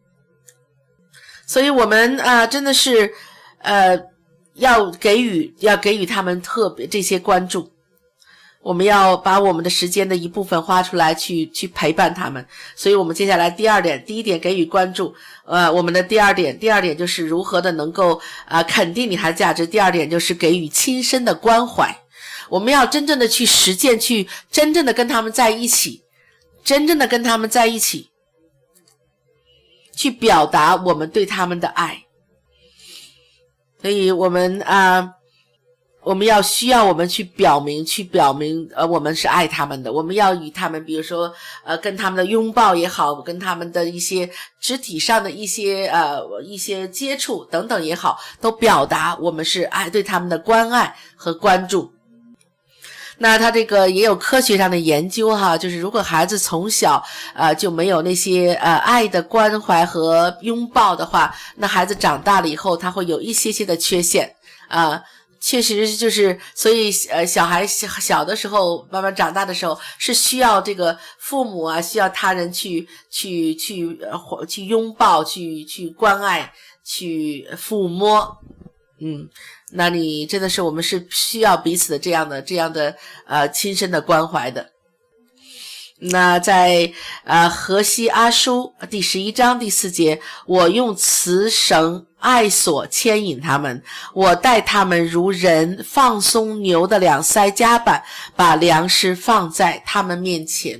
所以我们啊、呃、真的是呃要给予要给予他们特别这些关注。我们要把我们的时间的一部分花出来去去陪伴他们。所以我们接下来第二点，第一点给予关注，呃我们的第二点第二点就是如何的能够啊、呃、肯定你孩子价值。第二点就是给予亲身的关怀。我们要真正的去实践，去真正的跟他们在一起，真正的跟他们在一起，去表达我们对他们的爱。所以我们啊、呃，我们要需要我们去表明，去表明呃我们是爱他们的。我们要与他们，比如说呃跟他们的拥抱也好，跟他们的一些肢体上的一些呃一些接触等等也好，都表达我们是爱对他们的关爱和关注。那他这个也有科学上的研究哈，就是如果孩子从小呃就没有那些呃爱的关怀和拥抱的话，那孩子长大了以后他会有一些些的缺陷啊、呃，确实就是所以呃小孩小小的时候慢慢长大的时候是需要这个父母啊，需要他人去去去呃去拥抱，去去关爱，去抚摸。嗯，那你真的是我们是需要彼此的这样的这样的呃亲身的关怀的。那在呃何西阿书第十一章第四节，我用慈绳爱索牵引他们，我待他们如人放松牛的两腮夹板，把粮食放在他们面前。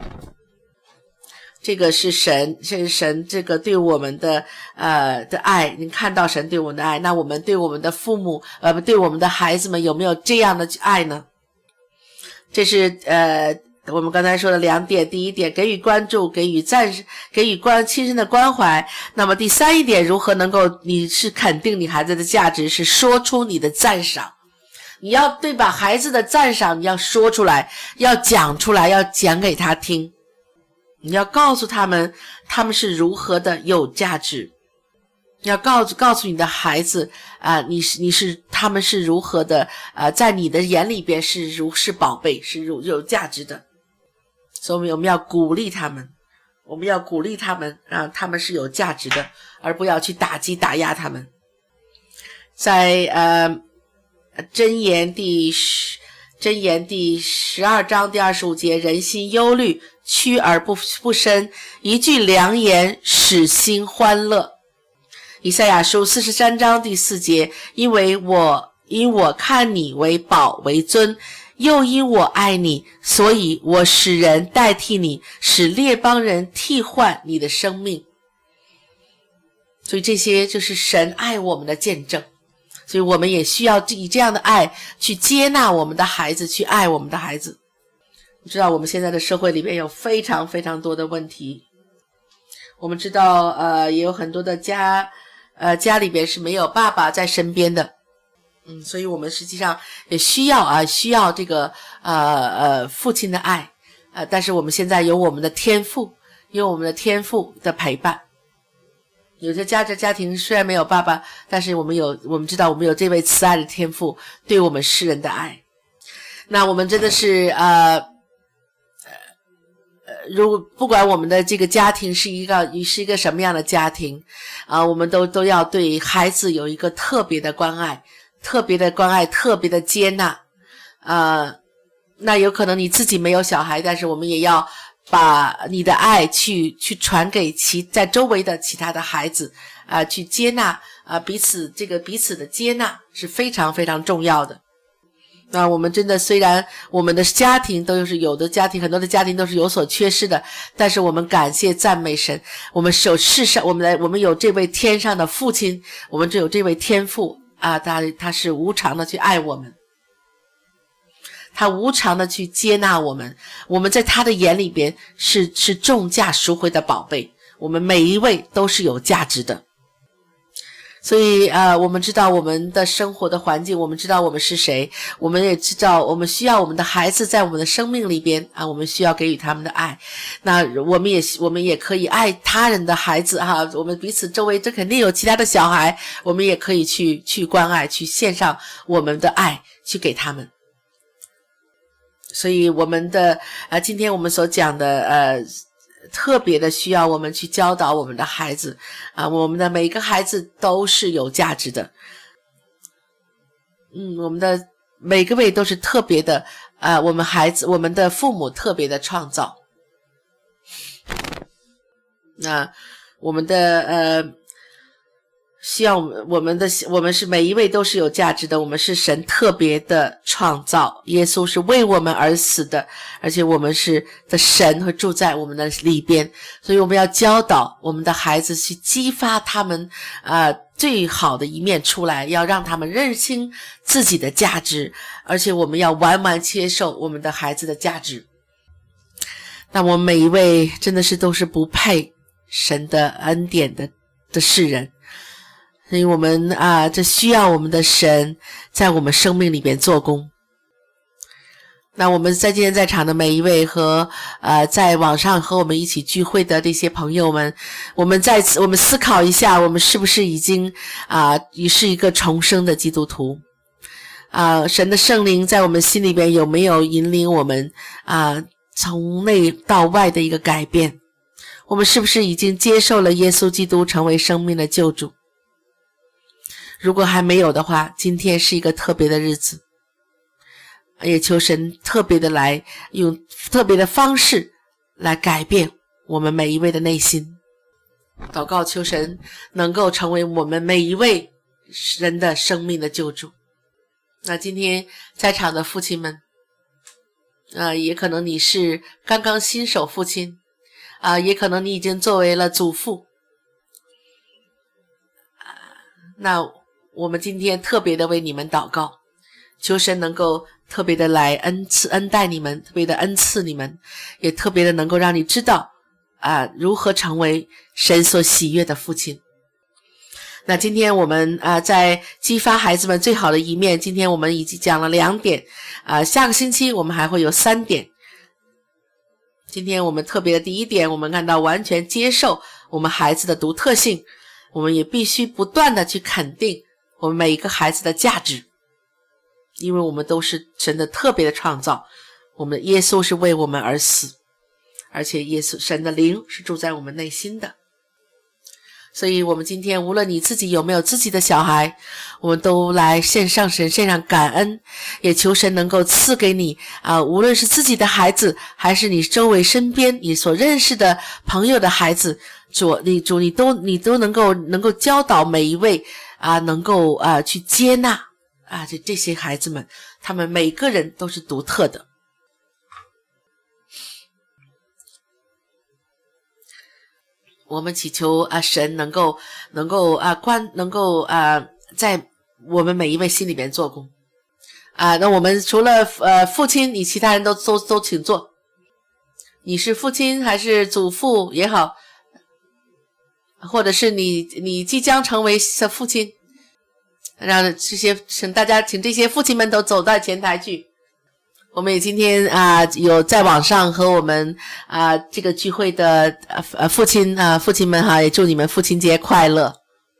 这个是神，这是神这个对我们的呃的爱。你看到神对我们的爱，那我们对我们的父母呃对我们的孩子们有没有这样的爱呢？这是呃我们刚才说的两点。第一点，给予关注，给予赞给予关亲身的关怀。那么第三一点，如何能够你是肯定你孩子的价值，是说出你的赞赏。你要对把孩子的赞赏你要说出来，要讲出来，要讲给他听。你要告诉他们他们是如何的有价值，你要告诉告诉你的孩子啊、呃，你是你是他们是如何的呃，在你的眼里边是如是宝贝，是如有价值的。所以我们要鼓励他们，我们要鼓励他们，让他们是有价值的，而不要去打击打压他们。在呃箴言第十箴言第十二章第二十五节，人心忧虑，屈而不不伸，一句良言使心欢乐。以赛亚书四十三章第四节，因为我因我看你为宝为尊，又因我爱你，所以我使人代替你，使列邦人替换你的生命。所以这些就是神爱我们的见证。所以我们也需要以这样的爱去接纳我们的孩子，去爱我们的孩子。你知道我们现在的社会里面有非常非常多的问题。我们知道呃也有很多的家呃家里边是没有爸爸在身边的。嗯，所以我们实际上也需要啊需要这个呃呃父亲的爱。呃但是我们现在有我们的天父，有我们的天父的陪伴。有些家家庭虽然没有爸爸，但是我们有我们知道我们有这位慈爱的天父对我们世人的爱。那我们真的是呃呃如果不管我们的这个家庭是一个是一个什么样的家庭啊、呃、我们都都要对孩子有一个特别的关爱，特别的关爱，特别的接纳。呃那有可能你自己没有小孩，但是我们也要把你的爱去去传给其在周围的其他的孩子啊、呃，去接纳啊、呃、彼此这个彼此的接纳是非常非常重要的。那我们真的虽然我们的家庭都是有的家庭很多的家庭都是有所缺失的，但是我们感谢赞美神，我们有世上我们的我们有这位天上的父亲，我们只有这位天父啊，他他是无偿的去爱我们。 他无偿的去接纳我们，我们在他的眼里边是是重价赎回的宝贝，我们每一位都是有价值的。所以呃，我们知道我们的生活的环境，我们知道我们是谁，我们也知道我们需要我们的孩子在我们的生命里边啊，我们需要给予他们的爱。那我们也我们也可以爱他人的孩子哈、啊，我们彼此周围这肯定有其他的小孩，我们也可以去去关爱，去献上我们的爱去给他们。所以我们的呃，今天我们所讲的呃。特别的需要我们去教导我们的孩子啊，我们的每个孩子都是有价值的。嗯，我们的每个位都是特别的啊，我们孩子我们的父母特别的创造。那我们的呃需要我们我们的我们是每一位都是有价值的，我们是神特别的创造，耶稣是为我们而死的，而且我们是的神会住在我们的里边，所以我们要教导我们的孩子去激发他们呃最好的一面出来，要让他们认清自己的价值，而且我们要完完接受我们的孩子的价值。那我们每一位真的是都是不配神的恩典的的世人，所以我们啊，这需要我们的神在我们生命里边做工。那我们在今天在场的每一位和呃在网上和我们一起聚会的这些朋友们，我们再次我们思考一下，我们是不是已经啊也是一个重生的基督徒啊？神的圣灵在我们心里边有没有引领我们啊从内到外的一个改变？我们是不是已经接受了耶稣基督成为生命的救主？如果还没有的话，今天是一个特别的日子，也求神特别的来用特别的方式来改变我们每一位的内心。祷告求神能够成为我们每一位人的生命的救主。那今天在场的父亲们呃，也可能你是刚刚新手父亲啊、呃，也可能你已经作为了祖父、呃、那我们今天特别的为你们祷告，求神能够特别的来恩赐恩待你们，特别的恩赐你们，也特别的能够让你知道啊、呃，如何成为神所喜悦的父亲。那今天我们啊、呃，在激发孩子们最好的一面，今天我们已经讲了两点啊、呃，下个星期我们还会有三点。今天我们特别的第一点，我们看到完全接受我们孩子的独特性，我们也必须不断的去肯定我们每一个孩子的价值，因为我们都是神的特别的创造，我们的耶稣是为我们而死，而且耶稣神的灵是住在我们内心的。所以我们今天无论你自己有没有自己的小孩，我们都来献上神，献上感恩，也求神能够赐给你啊、呃，无论是自己的孩子还是你周围身边你所认识的朋友的孩子，主你主你都你都能够能够教导每一位啊、呃，能够啊、呃、去接纳啊这这些孩子们，他们每个人都是独特的。我们祈求啊，神能够能够啊关能够啊在我们每一位心里边做工啊。那我们除了呃父亲，你其他人都都都请坐。你是父亲还是祖父也好，或者是你你即将成为父亲，让这些请大家请这些父亲们都走到前台去。我们也今天啊、呃、有在网上和我们啊、呃、这个聚会的呃父亲啊、呃、父亲们哈，也祝你们父亲节快乐。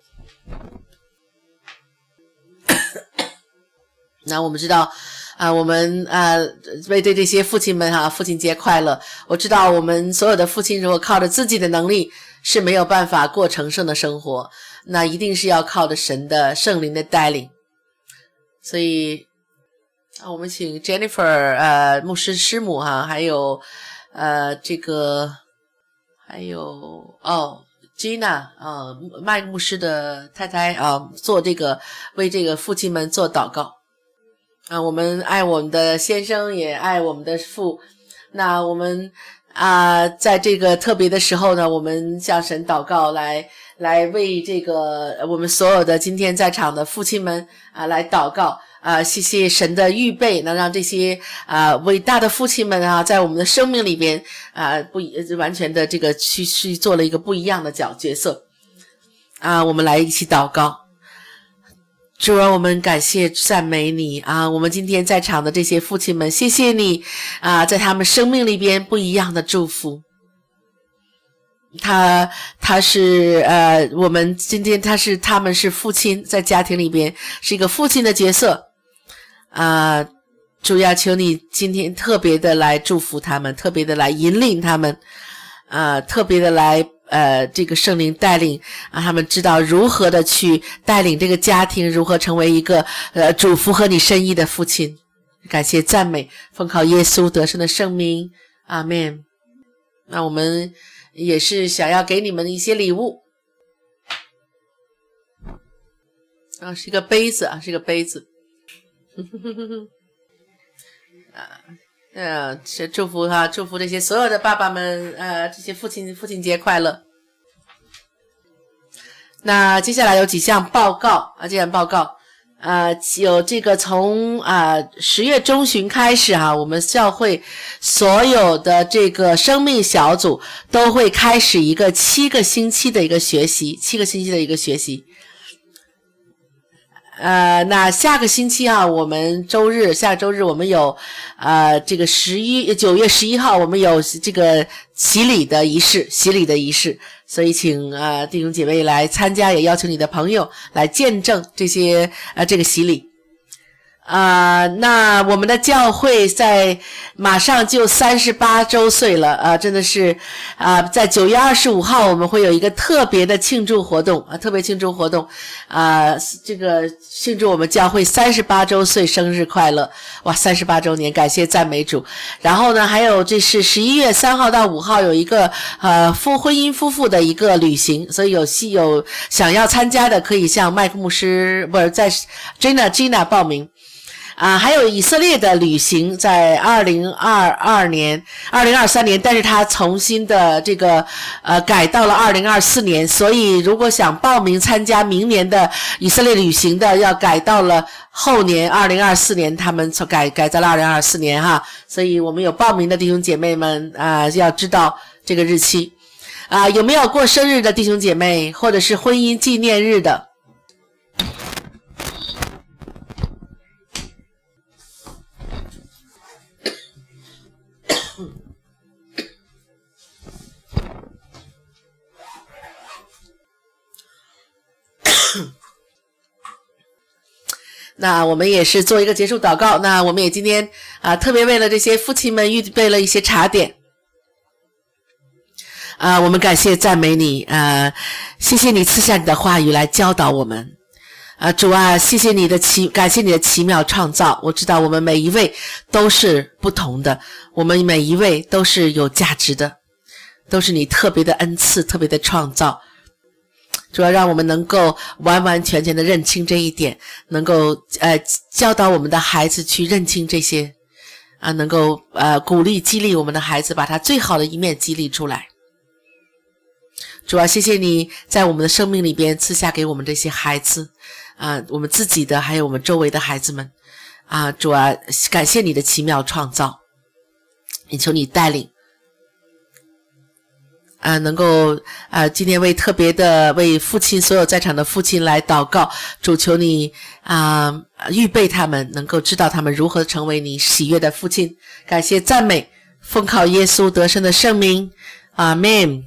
那我们知道啊、呃、我们啊、呃、为对这些父亲们哈父亲节快乐。我知道我们所有的父亲如果靠着自己的能力是没有办法过成圣的生活，那一定是要靠着神的圣灵的带领。所以啊，我们请 Jennifer 呃牧师师母哈，还有呃这个还有哦 Gina 呃麦牧师的太太啊，做这个为这个父亲们做祷告啊。我们爱我们的先生，也爱我们的父。那我们啊、呃、在这个特别的时候呢，我们向神祷告来来为这个我们所有的今天在场的父亲们啊来祷告啊，谢谢神的预备，能让这些啊伟大的父亲们啊，在我们的生命里边啊不完全的这个去去做了一个不一样的角角色啊，我们来一起祷告。主啊，我们感谢赞美你啊！我们今天在场的这些父亲们，谢谢你啊，在他们生命里边不一样的祝福。他他是呃，我们今天他是他们是父亲，在家庭里边是一个父亲的角色啊。主要求你今天特别的来祝福他们，特别的来引领他们啊，特别的来。呃，这个圣灵带领啊，他们知道如何的去带领这个家庭，如何成为一个呃主符合你深意的父亲。感谢赞美，奉靠耶稣得胜的圣名，阿们。那我们也是想要给你们一些礼物啊，是一个杯子啊，是一个杯子。啊。呃，是祝福哈，祝福这些所有的爸爸们，呃，这些父亲父亲节快乐。那接下来有几项报告啊，这项报告，呃，有这个从啊十月中旬开始哈、啊，我们教会所有的这个生命小组都会开始一个七个星期的一个学习，七个星期的一个学习。呃，那下个星期啊，我们周日，下个周日我们有，呃，这个十一九月十一号，我们有这个洗礼的仪式，洗礼的仪式，所以请呃弟兄姐妹来参加，也邀请你的朋友来见证这些呃这个洗礼。啊、呃，那我们的教会在马上就三十八周岁了啊、呃，真的是啊、呃，在九月二十五号我们会有一个特别的庆祝活动啊，特别庆祝活动啊、呃，这个庆祝我们教会三十八周岁生日快乐！哇，三十八周年，感谢赞美主。然后呢，还有这是十一月三号到五号有一个呃夫婚姻夫妇的一个旅行，所以有戏有想要参加的可以向麦克牧师不是在 Gina Gina 报名。啊，还有以色列的旅行在二零二二年、二零二三年，但是它重新的这个呃改到了二零二四年，所以如果想报名参加明年的以色列旅行的，要改到了后年二零二四年，他们改改在了二零二四年哈，所以我们有报名的弟兄姐妹们啊、呃，要知道这个日期啊、呃，有没有过生日的弟兄姐妹，或者是婚姻纪念日的？那我们也是做一个结束祷告。那我们也今天啊、呃，特别为了这些父亲们预备了一些茶点啊、呃，我们感谢赞美你啊、呃，谢谢你赐下你的话语来教导我们啊、呃，主啊，谢谢你的奇，感谢你的奇妙创造。我知道我们每一位都是不同的，我们每一位都是有价值的，都是你特别的恩赐，特别的创造。主要让我们能够完完全全的认清这一点，能够呃教导我们的孩子去认清这些啊，能够呃鼓励激励我们的孩子把他最好的一面激励出来。主要谢谢你在我们的生命里边赐下给我们这些孩子啊，我们自己的还有我们周围的孩子们啊，主啊，感谢你的奇妙创造，也求你带领啊，能够啊，今天为特别的为父亲所有在场的父亲来祷告，主求你啊预备他们，能够知道他们如何成为你喜悦的父亲。感谢赞美，奉靠耶稣得胜的圣名，阿们。